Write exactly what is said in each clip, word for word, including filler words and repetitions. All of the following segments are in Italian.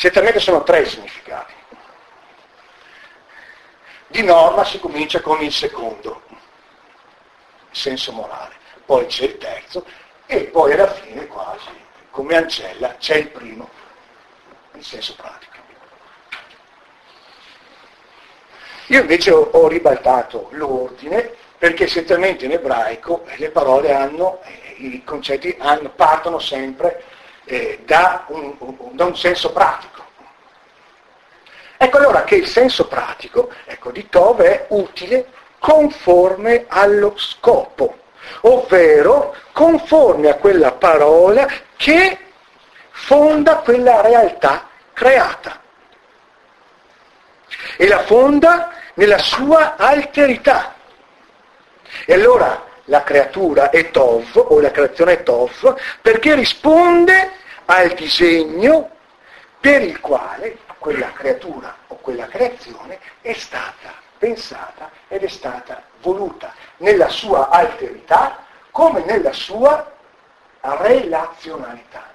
Essenzialmente sono tre i significati. Di norma si comincia con il secondo, il senso morale, poi c'è il terzo e poi alla fine quasi, come ancella, c'è il primo, il senso pratico. Io invece ho, ho ribaltato l'ordine perché essenzialmente in ebraico le parole hanno, eh, i concetti hanno, partono sempre eh, da, un, un, da un senso pratico. Ecco allora che il senso pratico, ecco, di Tov è utile conforme allo scopo, ovvero conforme a quella parola che fonda quella realtà creata e la fonda nella sua alterità. E allora la creatura è Tov, o la creazione è Tov, perché risponde al disegno per il quale quella creatura o quella creazione è stata pensata ed è stata voluta nella sua alterità come nella sua relazionalità.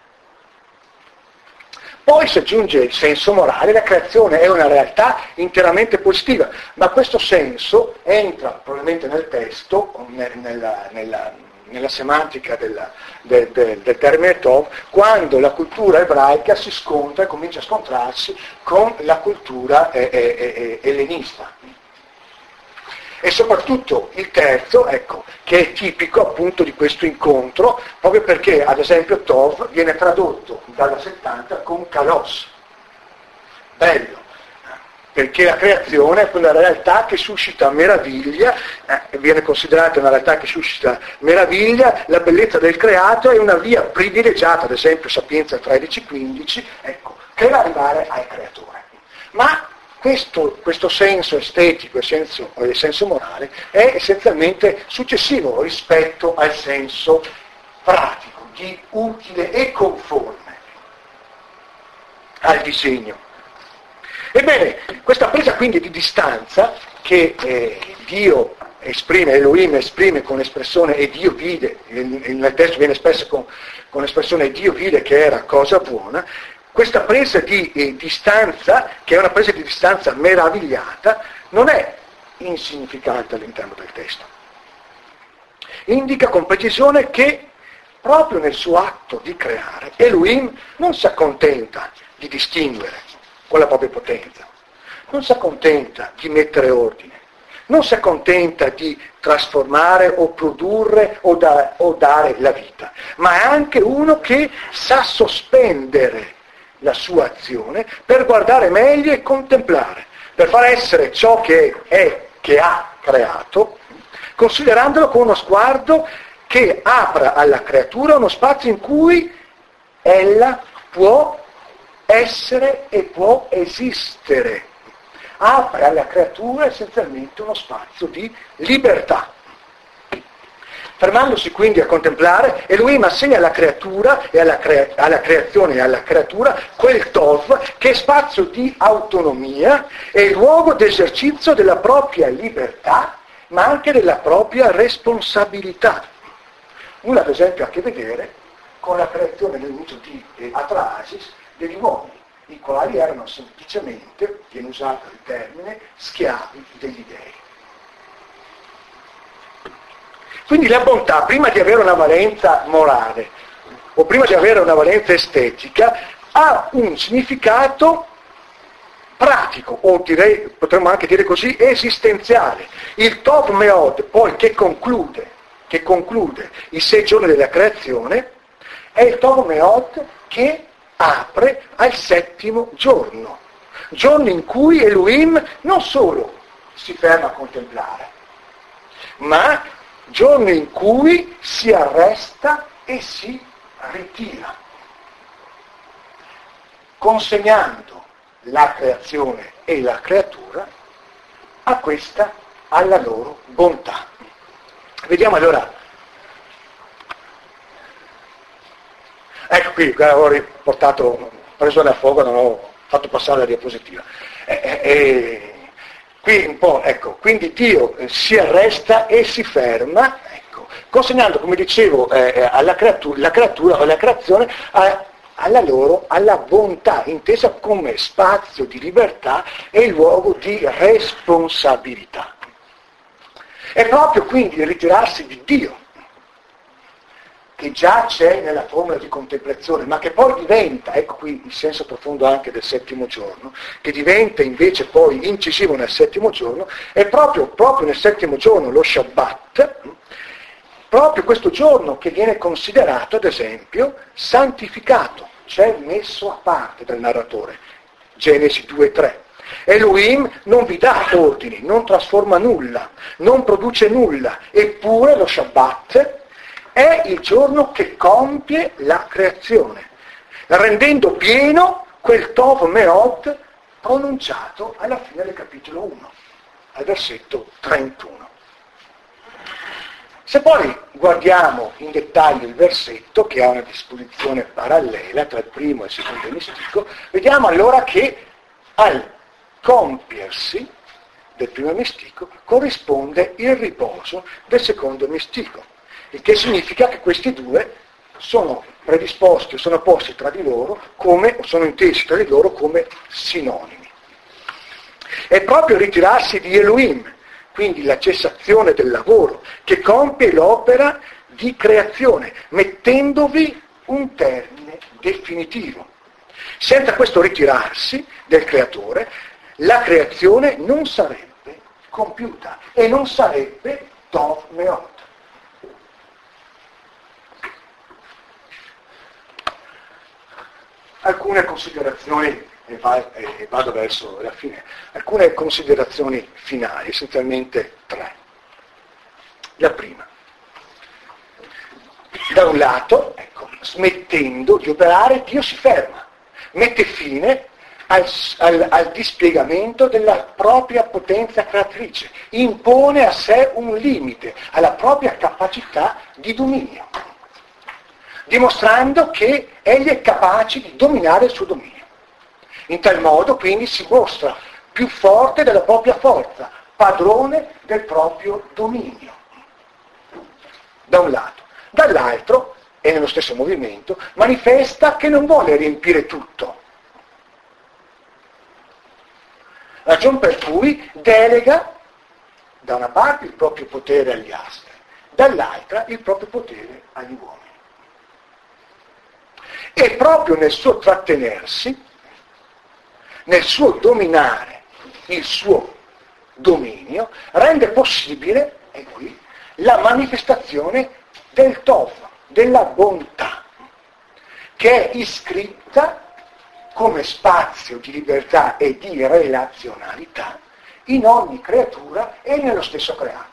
Poi si aggiunge il senso morale, la creazione è una realtà interamente positiva, ma questo senso entra probabilmente nel testo, nella, nella, nella semantica della, del, del, del termine Tov, quando la cultura ebraica si scontra e comincia a scontrarsi con la cultura eh, eh, eh, ellenista. E soprattutto il terzo, ecco, che è tipico appunto di questo incontro, proprio perché ad esempio Tov viene tradotto dalla settanta con kalos, bello, perché la creazione è quella realtà che suscita meraviglia, eh, viene considerata una realtà che suscita meraviglia, la bellezza del creato è una via privilegiata, ad esempio Sapienza tredici quindici, ecco, per arrivare al creatore. Ma Questo, questo senso estetico e senso, il senso morale è essenzialmente successivo rispetto al senso pratico, di utile e conforme al disegno. Ebbene, questa presa quindi di distanza che eh, Dio esprime, Elohim esprime con l'espressione e Dio vide, nel testo viene espresso con, con l'espressione Dio vide che era cosa buona, questa presa di eh, distanza, che è una presa di distanza meravigliata, non è insignificante all'interno del testo. Indica con precisione che proprio nel suo atto di creare, Elohim non si accontenta di distinguere con la propria potenza, non si accontenta di mettere ordine, non si accontenta di trasformare o produrre o, da, o dare la vita, ma è anche uno che sa sospendere la sua azione per guardare meglio e contemplare, per far essere ciò che è, che ha creato, considerandolo con uno sguardo che apra alla creatura uno spazio in cui ella può essere e può esistere. Apre alla creatura essenzialmente uno spazio di libertà. Fermandosi quindi a contemplare, Elohim assegna alla creatura e alla, crea- alla creazione e alla creatura quel Tov che è spazio di autonomia e luogo d'esercizio della propria libertà, ma anche della propria responsabilità. Una ad esempio ha a che vedere con la creazione nel mito di eh, Atrahasis degli uomini, i quali erano semplicemente, viene usato il termine, schiavi degli dei. Quindi la bontà, prima di avere una valenza morale o prima di avere una valenza estetica, ha un significato pratico, o direi, potremmo anche dire così, esistenziale. Il Tov Meod, poi, che conclude, che conclude i sei giorni della creazione, è il Tov Meod che apre al settimo giorno, giorno in cui Elohim non solo si ferma a contemplare, ma giorno in cui si arresta e si ritira, consegnando la creazione e la creatura a questa, alla loro bontà. Vediamo allora. Ecco qui, ho riportato, preso a fuoco, non ho fatto passare la diapositiva. E, e, e, qui un po', ecco, quindi Dio eh, si arresta e si ferma, ecco, consegnando, come dicevo, eh, alla creatura, la creatura o la creazione a, alla loro, alla bontà, intesa come spazio di libertà e luogo di responsabilità. È proprio quindi il ritirarsi di Dio, che già c'è nella formula di contemplazione, ma che poi diventa, ecco qui il senso profondo anche del settimo giorno, che diventa invece poi incisivo nel settimo giorno, è proprio, proprio nel settimo giorno, lo Shabbat, proprio questo giorno che viene considerato, ad esempio, santificato, cioè messo a parte dal narratore. Genesi due tre. Elohim non vi dà ordini, non trasforma nulla, non produce nulla, eppure lo Shabbat è il giorno che compie la creazione, rendendo pieno quel Tov Meod pronunciato alla fine del capitolo uno, al versetto trentuno. Se poi guardiamo in dettaglio il versetto, che ha una disposizione parallela tra il primo e il secondo mistico, vediamo allora che al compiersi del primo mistico corrisponde il riposo del secondo mistico, il che significa che questi due sono predisposti o sono posti tra di loro come, o sono intesi tra di loro come sinonimi. È proprio il ritirarsi di Elohim, quindi la cessazione del lavoro, che compie l'opera di creazione, mettendovi un termine definitivo. Senza questo ritirarsi del creatore, la creazione non sarebbe compiuta e non sarebbe Tov Meod. Alcune considerazioni, e, va, e vado verso la fine, alcune considerazioni finali, essenzialmente tre. La prima, da un lato, ecco, smettendo di operare, Dio si ferma, mette fine al, al, al dispiegamento della propria potenza creatrice, impone a sé un limite alla propria capacità di dominio, dimostrando che egli è capace di dominare il suo dominio. In tal modo quindi si mostra più forte della propria forza, padrone del proprio dominio. Da un lato. Dall'altro, e nello stesso movimento, manifesta che non vuole riempire tutto. Ragion per cui delega da una parte il proprio potere agli astri, dall'altra il proprio potere agli uomini. E proprio nel suo trattenersi, nel suo dominare il suo dominio, rende possibile, e qui, la manifestazione del Tov, della bontà, che è iscritta come spazio di libertà e di relazionalità in ogni creatura e nello stesso creato.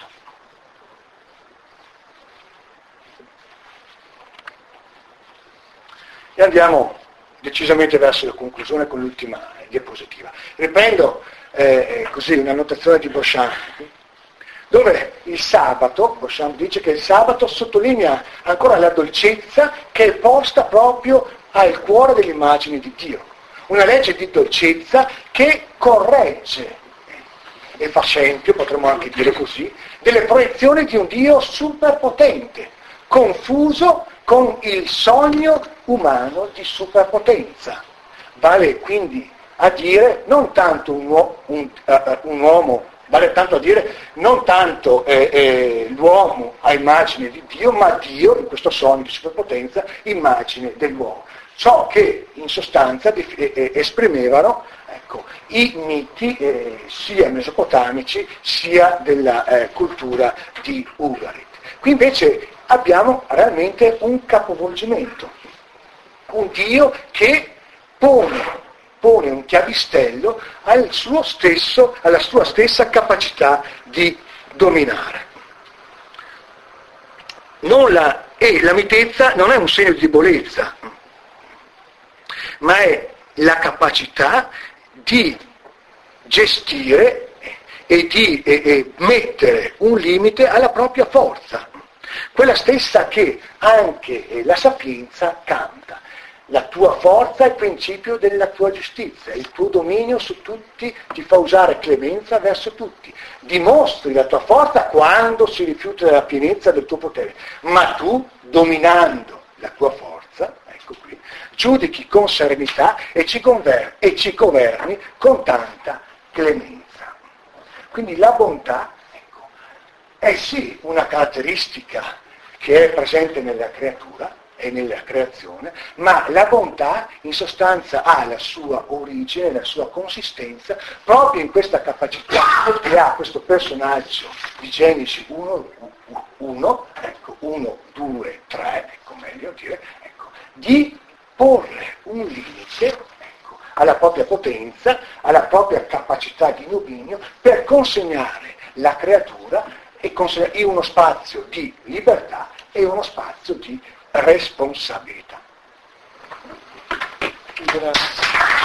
E andiamo decisamente verso la conclusione con l'ultima diapositiva. Riprendo eh, così una notazione di Beauchamp, dove il sabato, Beauchamp dice che il sabato sottolinea ancora la dolcezza che è posta proprio al cuore delle immagini di Dio. Una legge di dolcezza che corregge e fa scempio, potremmo anche dire così, delle proiezioni di un Dio superpotente, confuso con il sogno umano di superpotenza. Vale quindi a dire non tanto un, uo- un, uh, un uomo, vale tanto a dire non tanto eh, eh, l'uomo a immagine di Dio, ma Dio, in questo sogno di superpotenza, immagine dell'uomo. Ciò che in sostanza eh, eh, esprimevano ecco, i miti eh, sia mesopotamici sia della eh, cultura di Ugarit. Qui invece abbiamo realmente un capovolgimento, un Dio che pone, pone un chiavistello al suo stesso, alla sua stessa capacità di dominare. Non la, e la mitezza non è un segno di debolezza, ma è la capacità di gestire e di e, e mettere un limite alla propria forza, quella stessa che anche la sapienza canta. La tua forza è il principio della tua giustizia, il tuo dominio su tutti ti fa usare clemenza verso tutti. Dimostri la tua forza quando si rifiuta della pienezza del tuo potere, ma tu, dominando la tua forza, ecco qui, giudichi con serenità e ci, conver- e ci governi con tanta clemenza. Quindi la bontà, ecco, è sì una caratteristica che è presente nella creatura e nella creazione, ma la bontà in sostanza ha la sua origine, la sua consistenza proprio in questa capacità che ha questo personaggio di Genesi uno, ecco, uno, due, tre, ecco, meglio dire, ecco, di porre un limite, ecco, alla propria potenza, alla propria capacità di dominio per consegnare la creatura e consegnare uno spazio di libertà e uno spazio di responsabilità. Grazie.